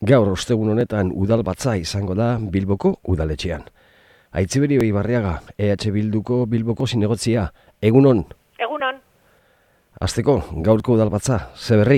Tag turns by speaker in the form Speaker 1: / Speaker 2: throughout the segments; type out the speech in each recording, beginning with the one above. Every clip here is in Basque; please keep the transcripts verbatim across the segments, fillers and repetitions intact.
Speaker 1: Gaur ostegun honetan udalbatza izango da Bilboko udaletxean. Aitziberio Ibarriaga, E H Bilduko Bilboko zinegotzia. Egunon?
Speaker 2: Egunon.
Speaker 1: Hasteko, gaurko udalbatza, ze berri?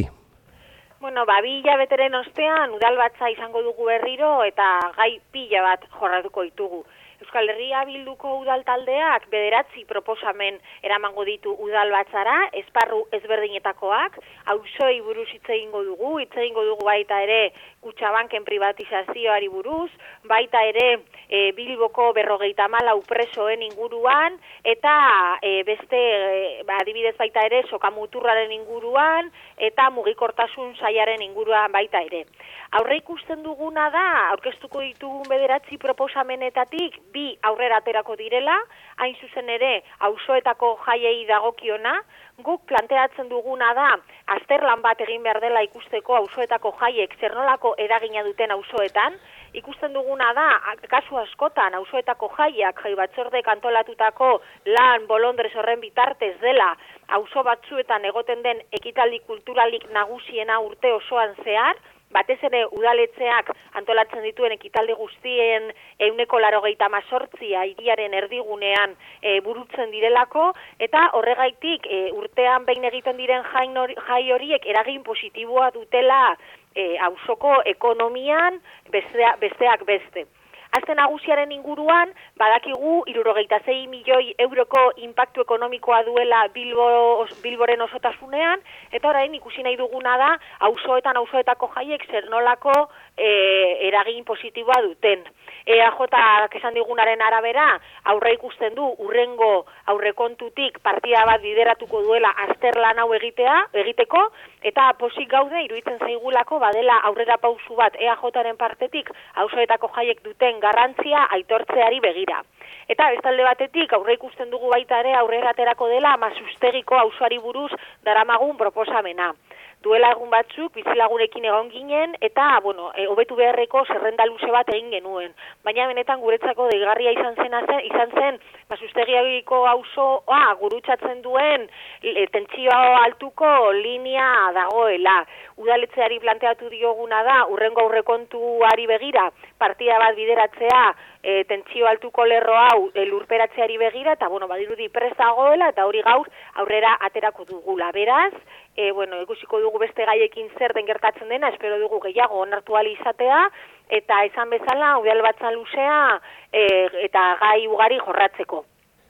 Speaker 2: Bueno, ba, bi hilabeteren ostean udalbatza izango dugu berriro eta gai pila bat jorratuko ditugu. Euskal Herria Bilduko udal taldeak bederatzi proposamen eramango ditu udalbatzara, esparru ezberdinetakoak, auzoei buruz hitz egingo dugu, hitz egingo dugu baita ere Kutxabanken privatizazioari buruz, baita ere e, Bilboko berrogeita hamalau presoen inguruan, eta e, beste, e, ba, adibidez baita ere, sokamuturraren inguruan, eta mugikortasun sailaren inguruan baita ere. Aurre ikusten duguna da, aurkeztuko ditugun bederatzi proposamenetatik, bi aurrera aterako direla, hain zuzen ere, auzoetako jaiei dagokiona, guk planteatzen duguna da, azterlan bat egin behar dela ikusteko auzoetako jaiek zernolako eragina duten auzoetan, ikusten duguna da, kasu askotan, auzoetako jaiak, jai batzordek antolatutako lan bolondrez horren bitartez dela, auzo batzuetan egoten den ekitaldi kulturalik nagusiena urte osoan zehar, batez ere udaletxeak antolatzen dituen ekitaldi guztien ehuneko laurogeita hemezortzia hiriaren erdigunean e, burutzen direlako, eta horregaitik e, urtean behin egiten diren jai horiek eragin positiboa dutela e, auzoko ekonomian bestea, besteak beste. Azken nagusiaren inguruan, badakigu hirurogeita sei milioi euroko inpaktu ekonomikoa duela Bilbo, Bilboren osotasunean, eta orain ikusi nahi duguna da, auzoetan auzoetako jaiek zer nolako e, eragin positiboa duten. E A J esan digunaren arabera, aurre ikusten du urrengo aurrekontutik partida bat bideratuko duela azterlan hau egitea, egiteko, eta posik gaude iruditzen zaigulako badela aurrera pausu bat E A Jaren partetik auzoetako jaiek duten garrantzia aitortzeari begira. Eta bestalde batetik aurre ikusten dugu baita ere aurrera aterako dela Mazustegiko auzoari buruz daramagun proposamena. Duela egun batzuk bizilagunekin egon ginen eta bueno, e, hobetu beharreko zerrenda luze bat egin genuen. Baina benetan guretzako deigarria izan zen zen, izan zen Mazustegiko auzoa gurutzatzen duen e, tentsio altuko linea dagoela. Udaletxeari planteatu dioguna da urrengo aurrekontuari begira partida bat bideratzea e, tentsio altuko lerro hau e, lurperatzeari begira, eta bueno, badirudi prest dagoela eta hori gaur aurrera aterako dugula. Beraz, E, bueno, ikusiko dugu beste gaiekin zer den gertatzen dena, espero dugu gehiago onartu ahal izatea, eta esan bezala, udalbatzan luzea e, eta gai ugari jorratzeko.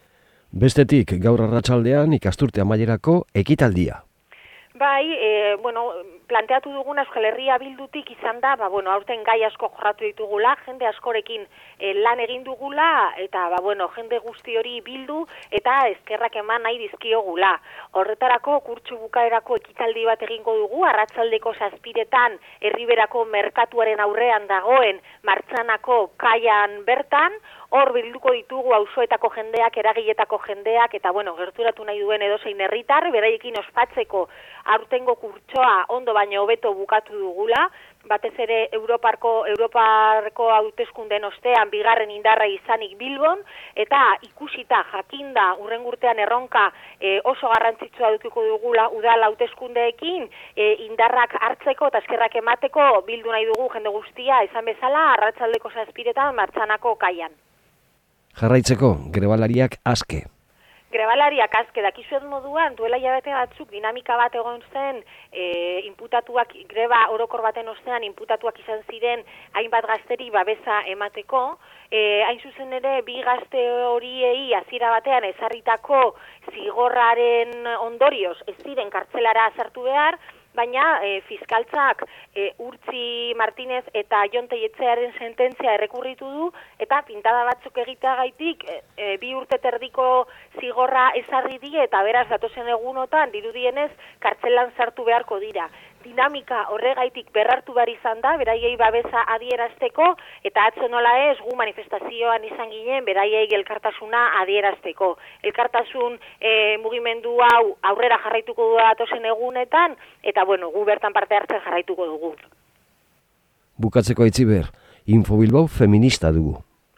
Speaker 1: Bestetik, gaur arratsaldean ikasturte amaierako ekitaldia.
Speaker 2: Bai, e, bueno, planteatu duguna Euskal Herria Bildutik izan da, ba, bueno, aurten gai asko jorratu ditugula, jende askorekin e, lan egin dugula, eta, ba, bueno, jende guzti hori bildu, eta eskerrak eman nahi dizkiogula. Horretarako, kurtsu bukaerako ekitaldi bat egingo dugu, arratsaldeko zazpiretan, herriberako merkatuaren aurrean dagoen, martxanako kaian bertan, hor bilduko ditugu auzoetako jendeak, eragiletako jendeak, eta, bueno, gerturatu nahi duen edozein herritar, beraiekin ospatzeko aurtengo kurtsoa ondo baino hobeto bukatu dugula, batez ere Europarko, Europarko hauteskundeen ostean bigarren indarra izanik Bilbon, eta ikusita jakinda urrengo urtean erronka e, oso garrantzitsua edukiko dugula udal hauteskundeekin e, indarrak hartzeko eta eskerrak emateko bildu nahi dugu jende guztia, izan bezala arratsaldeko zazpiretan martxanako kaian.
Speaker 1: Jarraitzeko, grebalariak aske.
Speaker 2: Grebalariak aske, dakizuet moduan, duela hilabete batzuk dinamika bat egon zen, e, inputatuak, greba orokor baten ostean, inputatuak izan ziren hainbat gazteri babesa emateko, e, hain zuzen ere, bi gazte horiei hasiera batean ezarritako zigorraren ondorioz, ez ziren kartzelara sartu behar, baina e, fiskaltzak e, Urtzi Martinez eta Jon Telletxearen sententzia errekurritu du, eta pintada batzuk egiteagaitik e, e, bi urte terdiko zigorra ezarri die, eta beraz datozen egunotan dirudienez kartzelan sartu beharko dira. Dinamika horregaitik berrartu behar izan da, beraiei babesa adierazteko, eta atzo nola ez, gu manifestazioan izan ginen, beraiei elkartasuna adierazteko. Elkartasun e, mugimendu hau aurrera jarraituko du datozen egunetan, eta bueno, gu bertan parte hartzen jarraituko dugu.
Speaker 1: Bukatzeko Aitziber, Info Bilbao feminista dugu.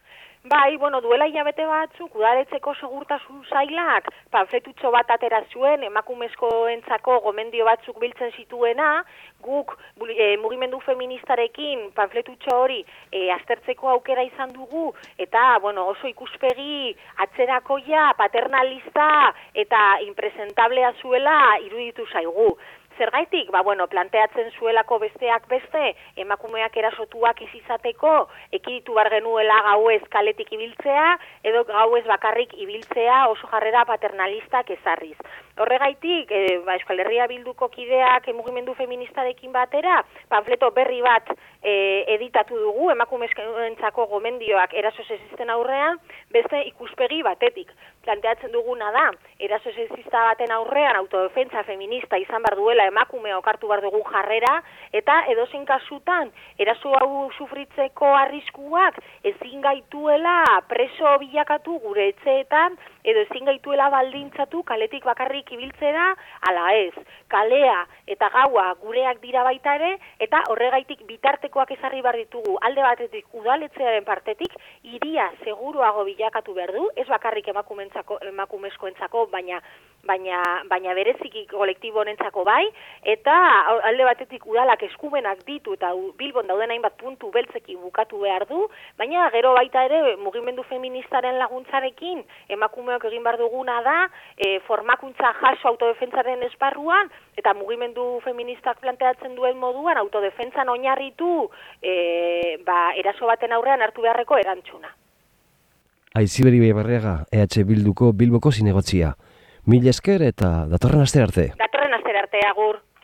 Speaker 2: Bai, bueno, duela hilabete batzuk, udaletxeko segurtasun sailak panfletutxo bat atera zuen, emakumezkoentzako gomendio batzuk biltzen zituena, guk e, mugimendu feministarekin panfletutxo hori e, aztertzeko aukera izan dugu, eta, bueno, oso ikuspegi atzerakoia, paternalista eta impresentablea zuela iruditu zaigu. Zergaitik, ba, bueno, planteatzen zuelako besteak beste, emakumeak erasotuak ez izateko, ekiditu bar genuela gauez kaletik ibiltzea, edo gauez bakarrik ibiltzea oso jarrera paternalistak ezarriz. Horregaitik, e, ba, Euskal Herria Bilduko kideak mugimendu feministarekin batera, panfleto berri bat e, editatu dugu, emakumezkoentzako gomendioak eraso sexisten aurrean, beste ikuspegi batetik. Planteatzen duguna da, eraso sexista baten aurrean autodefentsa feminista izan bar duela emakumea okartu bar dugu jarrera, eta edozein kasutan, eraso hau sufritzeko arriskuak ezin gaituela preso bilakatu gure etxeetan, edo ezin gaituela baldintzatu kaletik bakarrik ibiltzera, ala ez. Kalea eta gaua gureak dira baita ere, eta horregaitik bitartekoak ezarri bar ditugu alde batetik udaletxearen partetik, hiria seguruago bilakatu behar du, ez bakarrik emakumeentzako, emakumezkoentzako, baina baina baina bereziki kolektibo honentzako bai, eta alde batetik udalak eskumenak ditu eta Bilbon dauden hainbat puntu beltzekin bukatu behar du, baina gero baita ere mugimendu feministaren laguntzarekin emakumeok egin behar duguna da e, formakuntza jaso autodefentzaren esparruan, eta mugimendu feministak planteatzen duen moduan autodefentzan oinarritu e, ba, eraso baten aurrean hartu beharreko erantzuna.
Speaker 1: Aiziberi Barriaga, E H Bilduko Bilboko zinegotzia. Mil esker eta datorren astera arte.
Speaker 2: Datorren astera arte, agur.